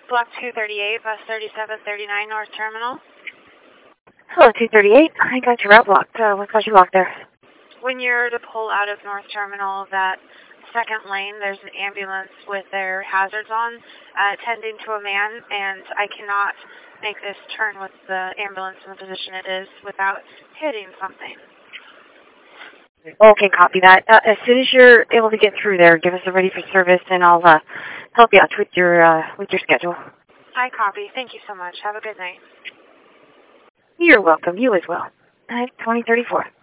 Block 238, bus 3739, North Terminal. Hello, 238. I got your route blocked. What caused you blocked there? When you're to pull out of North Terminal, that second lane, there's an ambulance with their hazards on, tending to a man, and I cannot make this turn with the ambulance in the position it is without hitting something. Okay, copy that. As soon as you're able to get through there, give us a ready for service, and I'll help you out with your schedule. I copy. Thank you so much. Have a good night. You're welcome. You as well. 2034.